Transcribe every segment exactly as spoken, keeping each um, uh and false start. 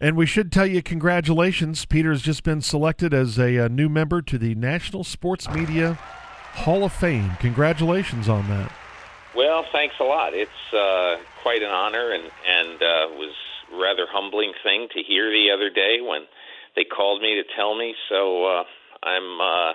And we should tell you congratulations. Peter's just been selected as a, a new member to the National Sports Media Hall of Fame. Congratulations on that. Well, thanks a lot. It's uh, quite an honor, and, and uh, was a rather humbling thing to hear the other day when they called me to tell me. So uh, I'm uh,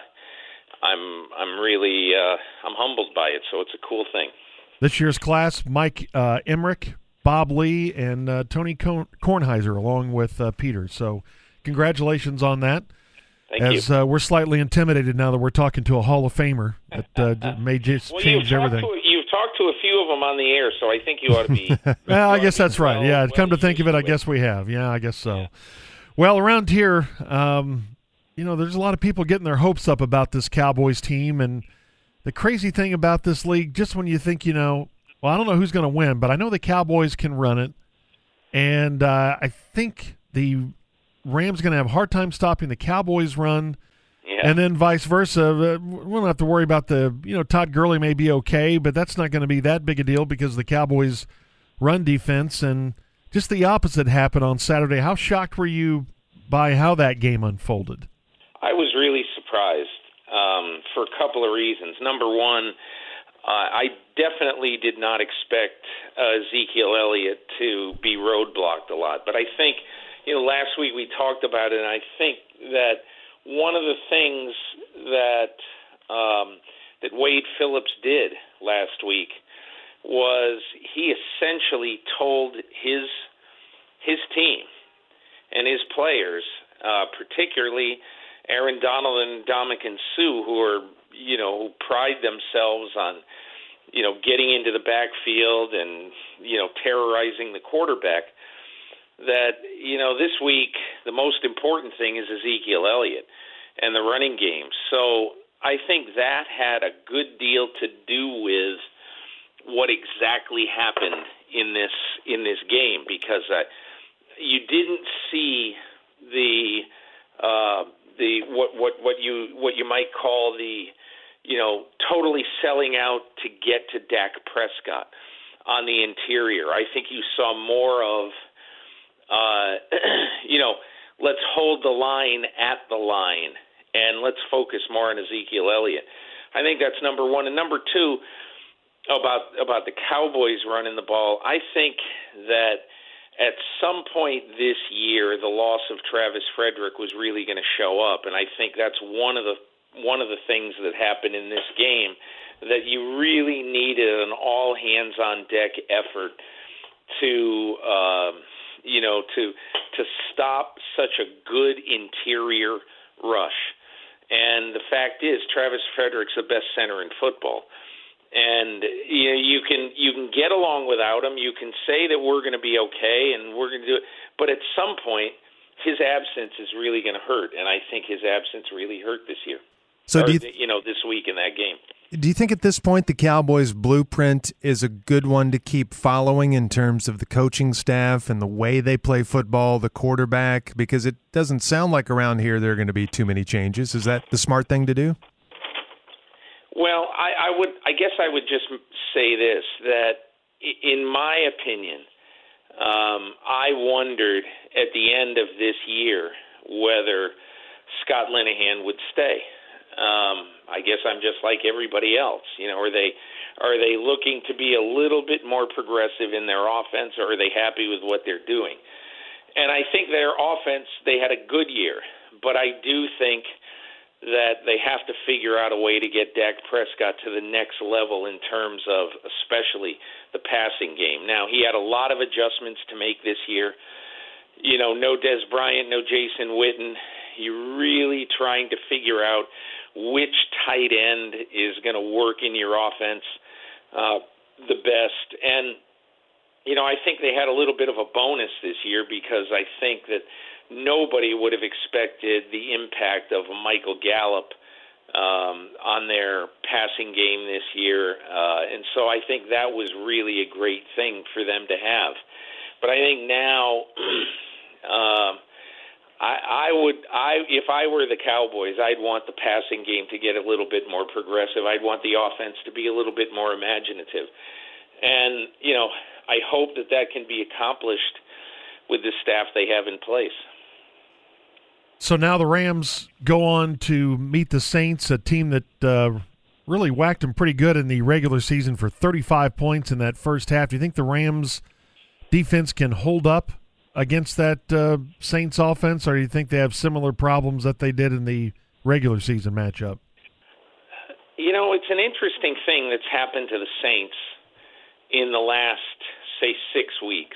I'm I'm really uh, I'm humbled by it. So it's a cool thing. This year's class: Mike uh, Emmerich, Bob Lee, and uh, Tony Kornheiser, along with uh, Peter. So congratulations on that. Thank As you. Uh, we're slightly intimidated now that we're talking to a Hall of Famer. That uh, may just well, change you've everything. Talked to, you've talked to a few of them on the air, so I think you ought to be. Well, I guess that's right. Well, yeah, well come to think of it, I to guess we have. Yeah, I guess so. Yeah. Well, around here, um, you know, there's a lot of people getting their hopes up about this Cowboys team. And the crazy thing about this league, just when you think, you know, well, I don't know who's going to win, but I know the Cowboys can run it. And uh, I think the Rams going to have a hard time stopping the Cowboys' run. Yeah. And then vice versa. We don't have to worry about the, you know, Todd Gurley may be okay, but that's not going to be that big a deal because the Cowboys' run defense, and just the opposite happened on Saturday. How shocked were you by how that game unfolded? I was really surprised um, for a couple of reasons. Number one, uh, I definitely did not expect uh, Ezekiel Elliott to be roadblocked a lot. But I think, you know, last week we talked about it, and I think that one of the things that um, that Wade Phillips did last week was he essentially told his his team and his players, uh, particularly Aaron Donald and Ndamukong Suh, who are, you know, who pride themselves on, you know, getting into the backfield and, you know, terrorizing the quarterback, that, you know, this week the most important thing is Ezekiel Elliott and the running game. So I think that had a good deal to do with what exactly happened in this in this game, because uh, you didn't see the uh, the what what what you what you might call the, you know, totally selling out to get to Dak Prescott on the interior. I think you saw more of Uh, you know, let's hold the line at the line, and let's focus more on Ezekiel Elliott. I think that's number one. And number two, about about the Cowboys running the ball, I think that at some point this year, the loss of Travis Frederick was really going to show up, and I think that's one of the one of the things that happened in this game, that you really needed an all-hands-on-deck effort to um, – you know, to to stop such a good interior rush. And the fact is, Travis Frederick's the best center in football. And you know, you can you can get along without him. You can say that we're going to be okay and we're going to do it. But at some point, his absence is really going to hurt. And I think his absence really hurt this year. So or, do you, th- you know, this week in that game. Do you think at this point the Cowboys' blueprint is a good one to keep following in terms of the coaching staff and the way they play football, the quarterback? Because it doesn't sound like around here there are going to be too many changes. Is that the smart thing to do? Well, I, I would. I guess I would just say this, that in my opinion, um, I wondered at the end of this year whether Scott Linehan would stay. Um, I guess I'm just like everybody else. You know, are they are they looking to be a little bit more progressive in their offense, or are they happy with what they're doing? And I think their offense, they had a good year, but I do think that they have to figure out a way to get Dak Prescott to the next level in terms of especially the passing game. Now, he had a lot of adjustments to make this year. You know, no Des Bryant, no Jason Witten. You're really trying to figure out which tight end is going to work in your offense uh, the best. And, you know, I think they had a little bit of a bonus this year, because I think that nobody would have expected the impact of Michael Gallup um, on their passing game this year. Uh, and so I think that was really a great thing for them to have. But I think now um, – I, I would, I if I were the Cowboys, I'd want the passing game to get a little bit more progressive. I'd want the offense to be a little bit more imaginative. And, you know, I hope that that can be accomplished with the staff they have in place. So now the Rams go on to meet the Saints, a team that uh, really whacked them pretty good in the regular season for thirty-five points in that first half. Do you think the Rams defense can hold up against that uh, Saints offense, or do you think they have similar problems that they did in the regular season matchup? You know, it's an interesting thing that's happened to the Saints in the last, say, six weeks.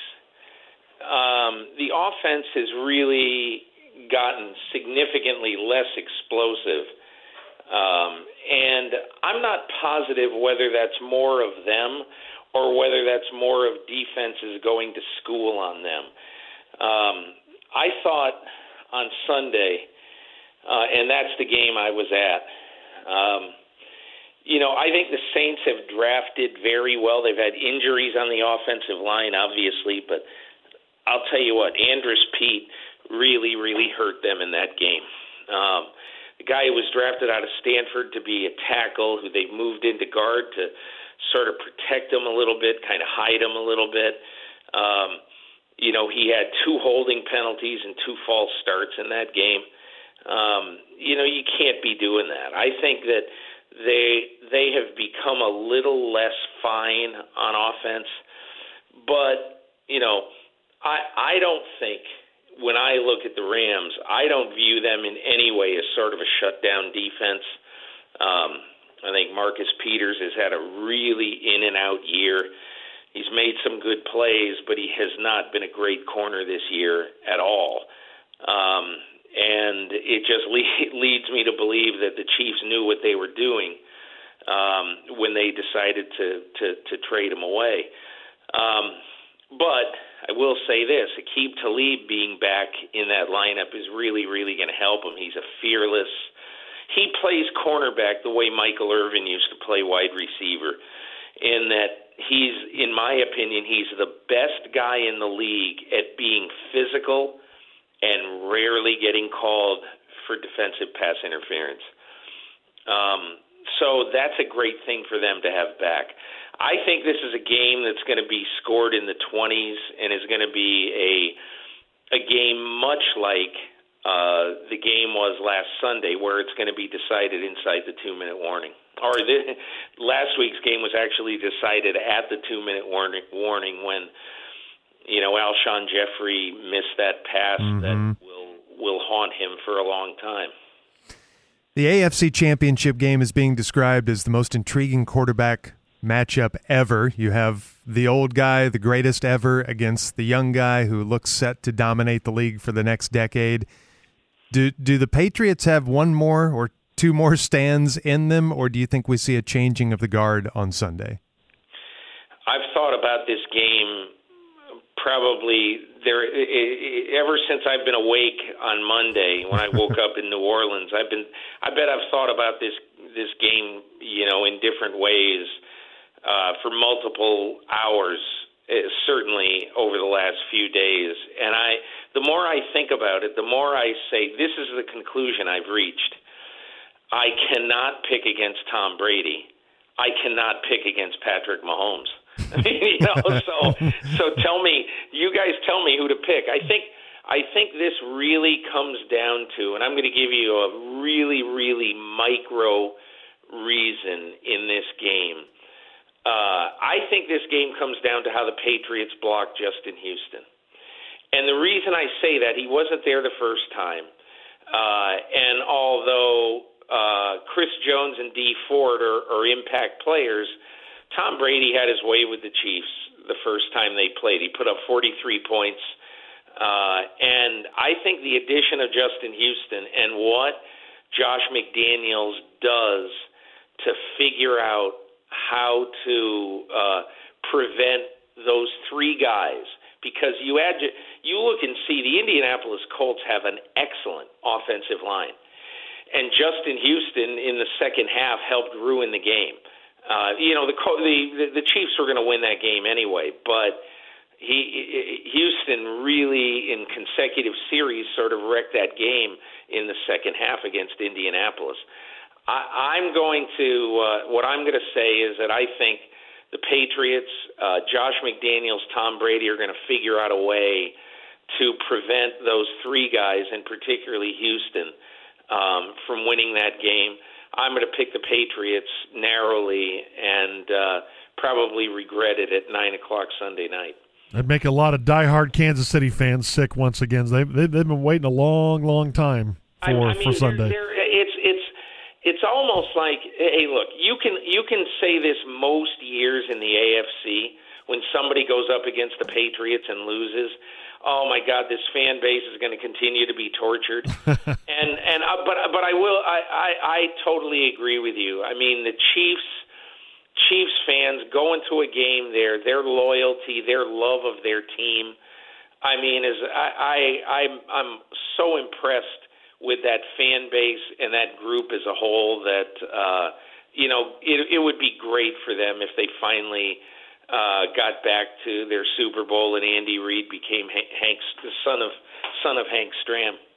Um, the offense has really gotten significantly less explosive. Um, and I'm not positive whether that's more of them or whether that's more of defenses going to school on them. Um, I thought on Sunday, uh, and that's the game I was at, um, you know, I think the Saints have drafted very well. They've had injuries on the offensive line, obviously, but I'll tell you what, Andrus Peat really, really hurt them in that game. Um, the guy who was drafted out of Stanford to be a tackle, who they moved into guard to sort of protect him a little bit, kind of hide him a little bit. Um, you know, he had two holding penalties and two false starts in that game. Um, you know, you can't be doing that. I think that they they have become a little less fine on offense, but, you know, I I don't think – when I look at the Rams, I don't view them in any way as sort of a shutdown defense. Um, I think Marcus Peters has had a really in-and-out year. He's made some good plays, but he has not been a great corner this year at all. Um, and it just le- leads me to believe that the Chiefs knew what they were doing um, when they decided to, to, to trade him away. Um, but I will say this, Aqib Talib being back in that lineup is really, really going to help him. He's a fearless – he plays cornerback the way Michael Irvin used to play wide receiver, in that he's, in my opinion, he's the best guy in the league at being physical and rarely getting called for defensive pass interference. Um, so that's a great thing for them to have back. I think this is a game that's going to be scored in the twenties and is going to be a a game much like uh, the game was last Sunday, where it's going to be decided inside the two-minute warning. Or the, last week's game was actually decided at the two-minute warning, warning when, you know, Alshon Jeffrey missed that pass mm-hmm. that will will haunt him for a long time. The A F C Championship game is being described as the most intriguing quarterback matchup ever. You have the old guy, the greatest ever, against the young guy who looks set to dominate the league for the next decade. Do do the Patriots have one more or two more stands in them, or do you think we see a changing of the guard on Sunday? I've thought about this game probably there ever since I've been awake on Monday when I woke up in New Orleans. I've been I bet I've thought about this this game, you know, in different ways. Uh, for multiple hours, uh, certainly over the last few days. And I, the more I think about it, the more I say, this is the conclusion I've reached. I cannot pick against Tom Brady. I cannot pick against Patrick Mahomes. you know, so so tell me, you guys tell me who to pick. I think I think this really comes down to, and I'm going to give you a really, really micro reason in this game. Uh, I think this game comes down to how the Patriots blocked Justin Houston. And the reason I say that, he wasn't there the first time. Uh, and although uh, Chris Jones and Dee Ford are, are impact players, Tom Brady had his way with the Chiefs the first time they played. He put up forty-three points. Uh, and I think the addition of Justin Houston and what Josh McDaniels does to figure out how to uh, prevent those three guys, because you add, you look and see the Indianapolis Colts have an excellent offensive line, and Justin Houston in the second half helped ruin the game. Uh, you know, the the the Chiefs were going to win that game anyway, but he Houston really in consecutive series sort of wrecked that game in the second half against Indianapolis. I, I'm going to uh, what I'm going to say is that I think the Patriots, uh, Josh McDaniels, Tom Brady are going to figure out a way to prevent those three guys, and particularly Houston, um, from winning that game. I'm going to pick the Patriots narrowly and uh, probably regret it at nine o'clock Sunday night. That'd make a lot of diehard Kansas City fans sick once again. They've, they've been waiting a long, long time for, I, I mean, for Sunday. They're, they're, it's it's it's almost like, hey, look, you can you can say this most years in the A F C when somebody goes up against the Patriots and loses. Oh my God, this fan base is going to continue to be tortured. and and uh, but but I will I, I I totally agree with you. I mean, the Chiefs. Chiefs fans go into a game there, their loyalty, their love of their team. I mean, is I, I I'm I'm so impressed with that fan base and that group as a whole that uh, you know it, it would be great for them if they finally uh, got back to their Super Bowl and Andy Reid became Hank's the son of son of Hank Stram.